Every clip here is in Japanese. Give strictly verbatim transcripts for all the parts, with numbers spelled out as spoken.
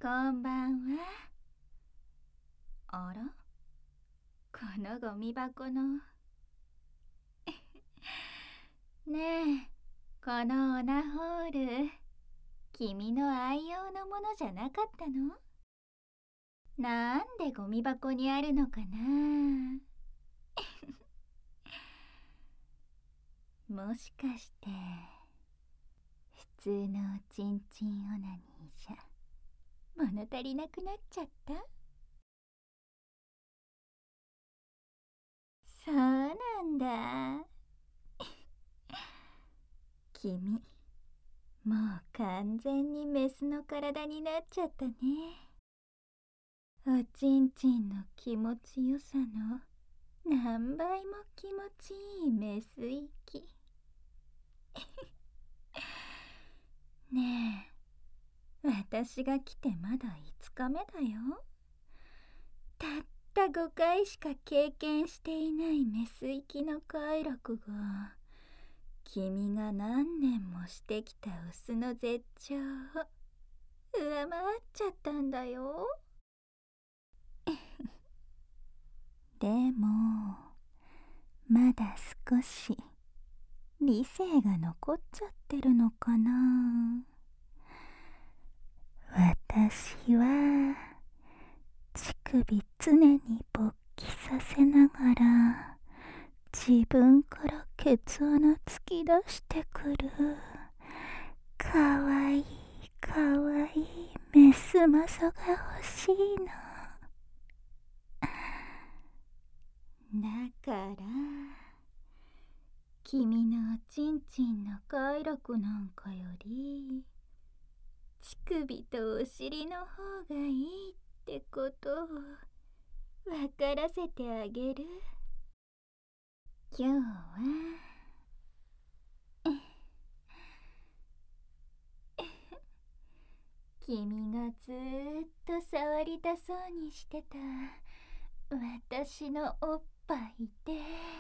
こんばんは。あら、このゴミ箱のねえ、このオナホール、君の愛用のものじゃなかったの？なんでゴミ箱にあるのかなもしかして普通のおちんちんオナニーじゃ物足りなくなっちゃった？そうなんだ。君、もう完全にメスの体になっちゃったね。おちんちんの気持ちよさの何倍も気持ちいいメス息。ねえ、私が来てまだいつかめだよ。たったごかいしか経験していないメス息の快楽が、君が何年もしてきたオスの絶頂を上回っちゃったんだよ。でもまだ少し理性が残っちゃってるのかな。私は乳首常に勃起させながら自分からケツ穴突き出してくるかわいいかわいいメスマソが欲しいの。だから君のおちんちんの快楽なんかより乳首とお尻の方がいいってことを分からせてあげる。今日は君がずーっと触りたそうにしてた私のおっぱいで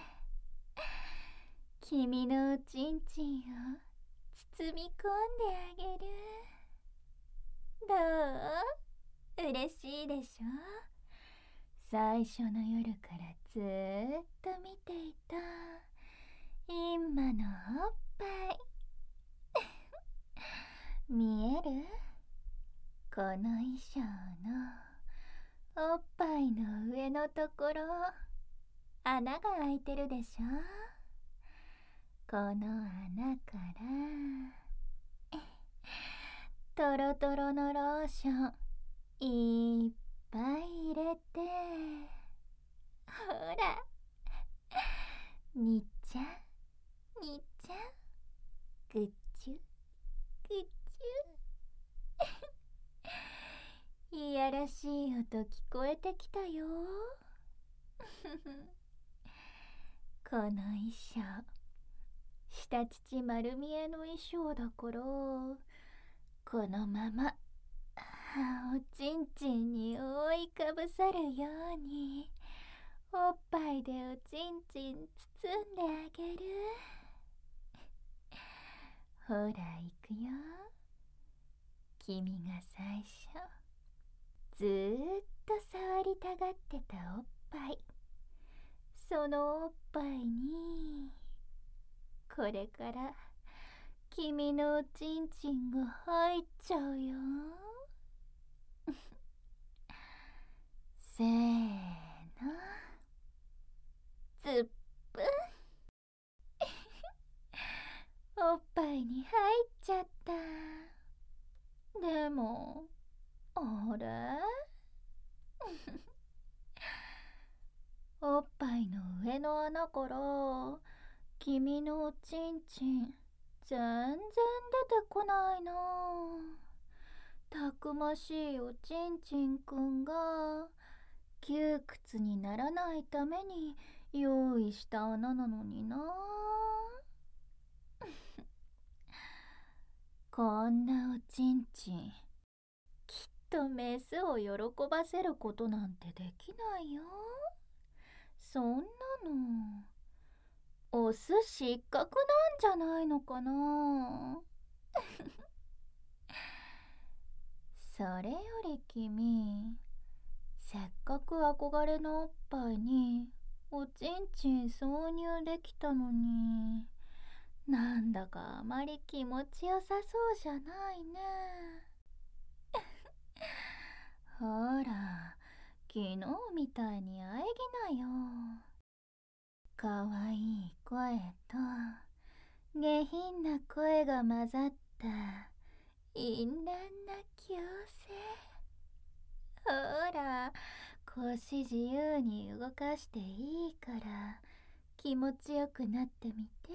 君のおちんちんを包み込んであげる。どう？嬉しいでしょ？最初の夜からずーっと見ていた今のおっぱい見える？この衣装のおっぱいの上のところ穴が開いてるでしょ？この穴からトロトロのローションいっぱい入れて、ほらにっちゃんにっちゃん、ぐっちゅぐっちゅいやらしい音聞こえてきたよ。この衣装下乳丸見えの衣装だからこのままおちんちんに覆いかぶさるようにおっぱいでおちんちん包んであげる。ほら行くよ。君が最初ずーっと触りたがってたおっぱい、そのおっぱいにこれから君のおちんちんが入っちゃうよ。せーの、ズップン。おっぱいに入っちゃった。でもあれおっぱいの上の穴から君のおちんちん全然出てこないな。たくましいおちんちんくんが窮屈にならないために用意した穴なのにな。こんなおちんちんきっとメスを喜ばせることなんてできないよ。そんなのオス失格なんじゃないのかな。そそれより君、せっかく憧れのおっぱいにおちんちん挿入できたのに、なんだかあまり気持ちよさそうじゃないね。ほら、昨日みたいに喘ぎなよ。かわいい声と下品な声が混ざった淫乱な矯正。ほら、腰自由に動かしていいから気持ちよくなってみて。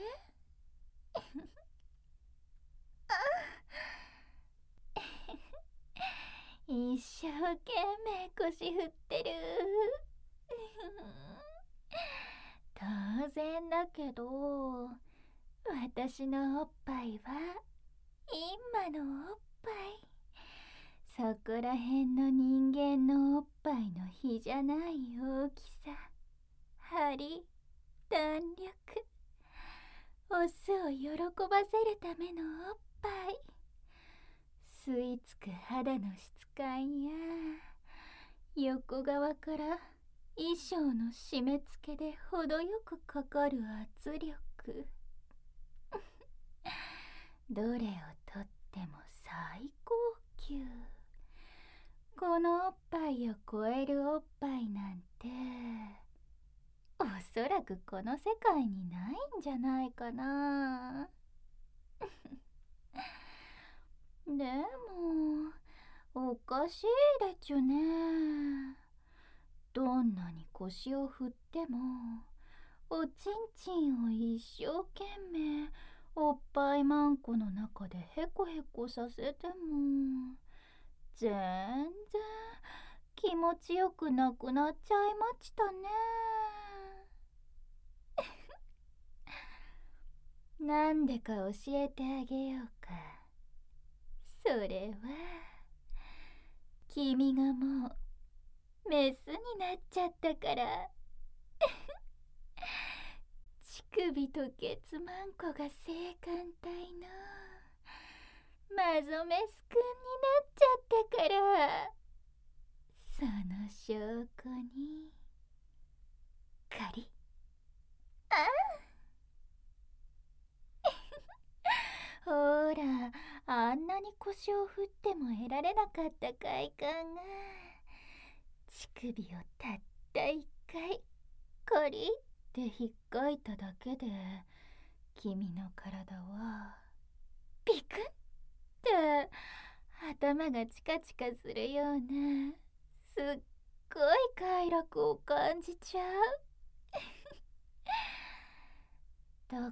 一生懸命腰振ってる。当然だけど、私のおっぱいは今のおっぱい、そこらへんの人間のおっぱいの比じゃない大きさ、張り、弾力、オスを喜ばせるためのおっぱい、吸い付く肌の質感や横側から衣装の締め付けで程よくかかる圧力。どれをとっても最高級。このおっぱいを超えるおっぱいなんておそらくこの世界にないんじゃないかな。でもおかしいでちゅね。どんなに腰を振ってもおちんちんを一生懸命おっぱいマンコの中でヘコヘコさせても全然気持ちよくなくなっちゃいましたね。なんでか教えてあげようか。それは君がもうメスになっちゃったから。乳首とケツマンコが性感帯のマゾメスくんになっちゃったから。その証拠にカリッ。ほら、あんなに腰を振っても得られなかった快感が乳首をたった一回カリッって引っかいただけで君の体はピクッって頭がチカチカするようなすっごい快楽を感じちゃう。だ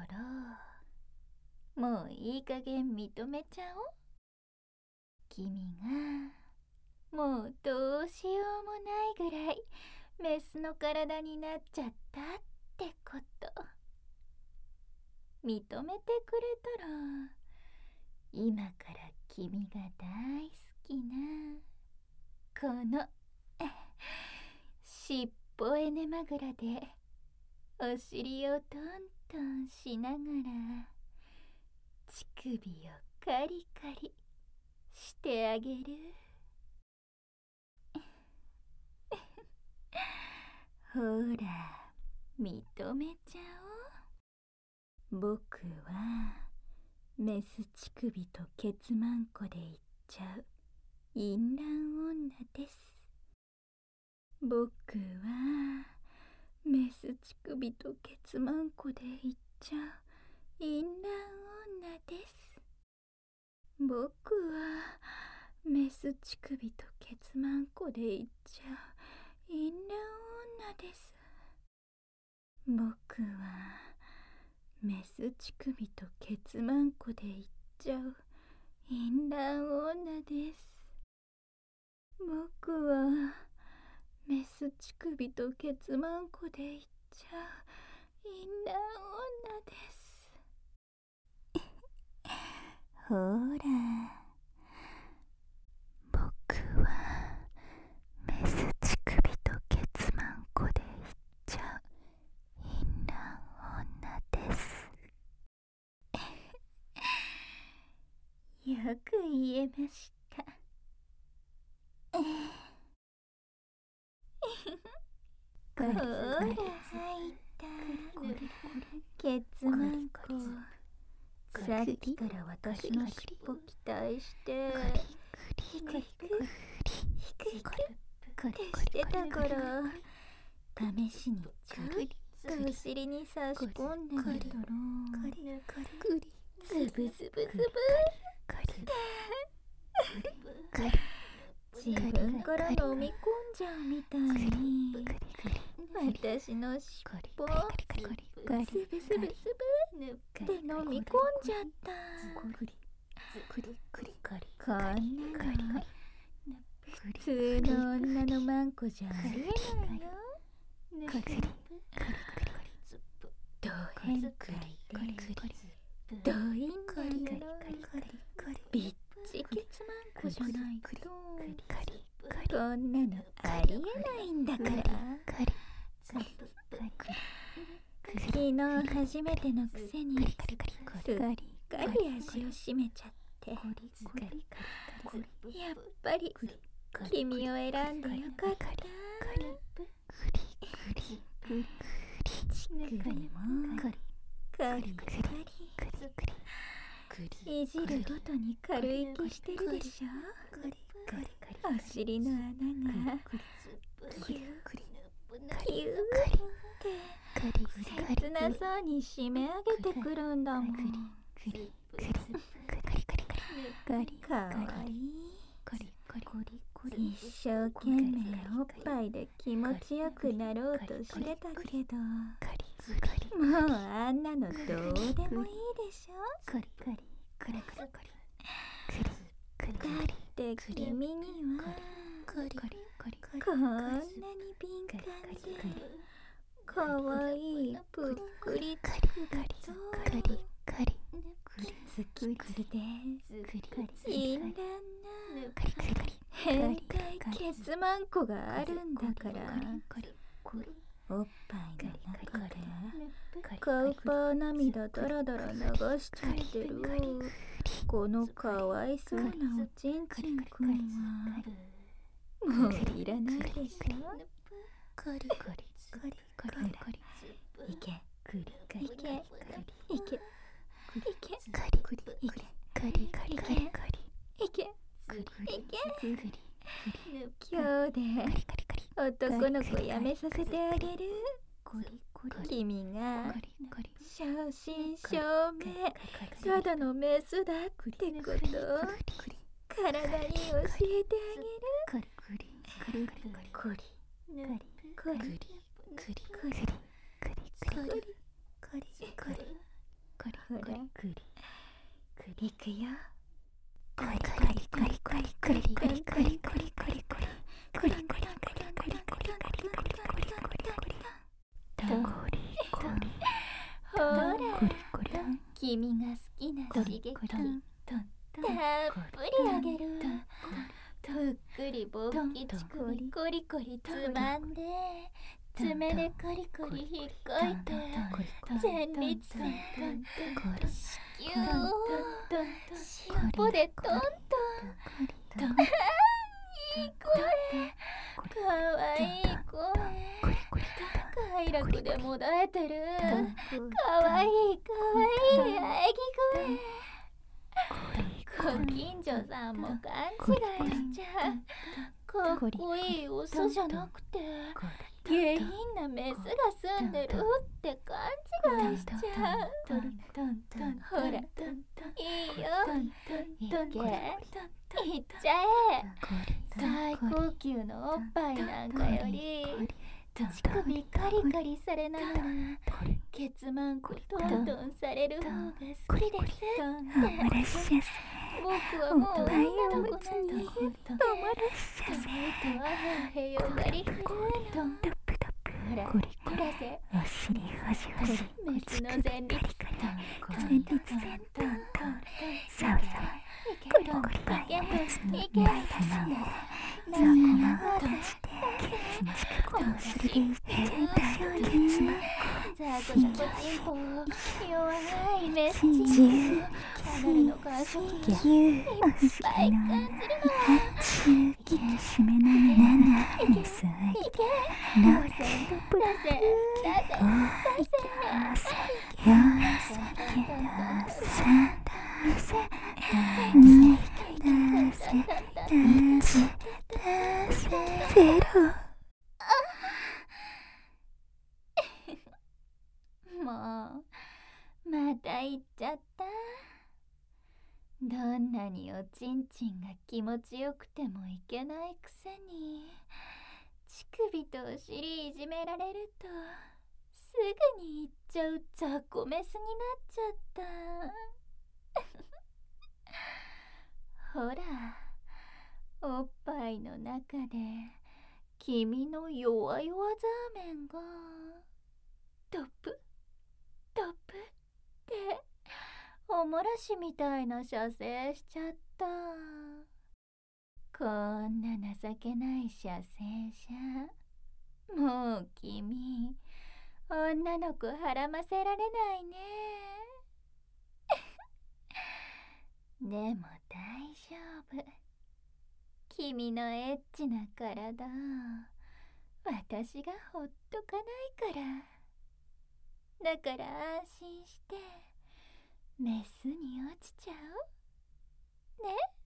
からもういい加減認めちゃおう。君がもうどうしようもないぐらいメスの体になっちゃったってこと。認めてくれたら今から君が大好きなこのしっぽエネマグラでお尻をトントンしながら乳首をカリカリしてあげる。ほら、認めちゃおう。僕はメス乳首とケツマンコでいっちゃう淫乱女です。僕はメス乳首とケツマンコでいっちゃう淫乱女です。僕はメス乳首とケツマンコでいっちゃう淫乱女です。僕はメス乳首とケツマンコでいっちゃう淫乱女です。僕はメス乳首とケツマンコでいっちゃう淫乱女です。ほら、僕はメス乳首とケツマンコでいっちゃう淫乱女です。よく言えました。 ほら入ったケツマンコ。さっきから私の尻尾期待してヒクヒクヒクヒクってしてたから、試しにちょっとお尻に差し込んでみたら、ズブズブズブ自分から飲み込んじゃうみたいに私の尻尾ズブズブズブって飲み込んじゃった。こんなの普通の女のマンコじゃありえないよ。ど変態でどいんだよ。ビッチケツマンコじゃないとこんなのありえないんだから。昨日初めてのくせにすっかり足を締めちゃって、やっぱり君を選んでよかった。チクリもカリカリいじるごとに軽い息してるでしょ。お尻の穴がキューキューって切なそうに締め上げてくるんだもん。かわいい。一生懸命おっぱいで気持ちよくなろうとしてたけど、もうあんなのどうでもいいでしょ。だって君にはこんなに敏感でかわいいぷっくりつくだとキツキツで淫乱な変態ケツマンコがあるんだから、おっぱいの中でカウパー涙ドロドロ流しちゃってるこのかわいそうなおちんちんくんはもういらないでしょ。いけいけいけいけいけいけ今日で男の子やめさせてあげる。君が正真正銘ただのメスだってことを体に教えてあげる。ほらいくよ。ほら君が好きな刺激たっぷりあげる。ふっくりぼっきちくびコリコリつまんで爪でコリコリ引っこいて前立腺子宮を尻尾でトントン。いい声、かわいい声、快楽でもだえてるかわいいかわいい喘ぎ声。ご近所さんも勘違いしちゃう。かっこいいオスじゃなくて下品なメスが住んでるって勘違いしちゃう。ほらいいよ、いけいっちゃえ。最高級のおっぱいなんかより乳首カリカリされながらケツマンコトントンされる方が好きですって。僕はもう女の子なんです。とはへよがり振るの。ほら、出せ。メスの前立腺トントントントンサワサワいけいけいけ下ザコザコチンポ弱いメスチンポアナルの感触いっぱい感じるわ。 しめの胸に吸いいけロもうせんとプラセ出せ出せよしき出せ出せに出せ出せ出せゼロ。 もうまた行っちゃった。どんなにおちんちんが気持ちよくてもいけないくせに、乳首とお尻いじめられるとすぐに行っちゃう雑魚メスになっちゃったほら、おっぱいの中で君の弱々ザーメンがドップドップっておもらしみたいな射精しちゃった。こんな情けない射精じゃもう君女の子はらませられないね。でも大丈夫、君のエッチな体私がほっとかないから。だから安心してメスに落ちちゃうね。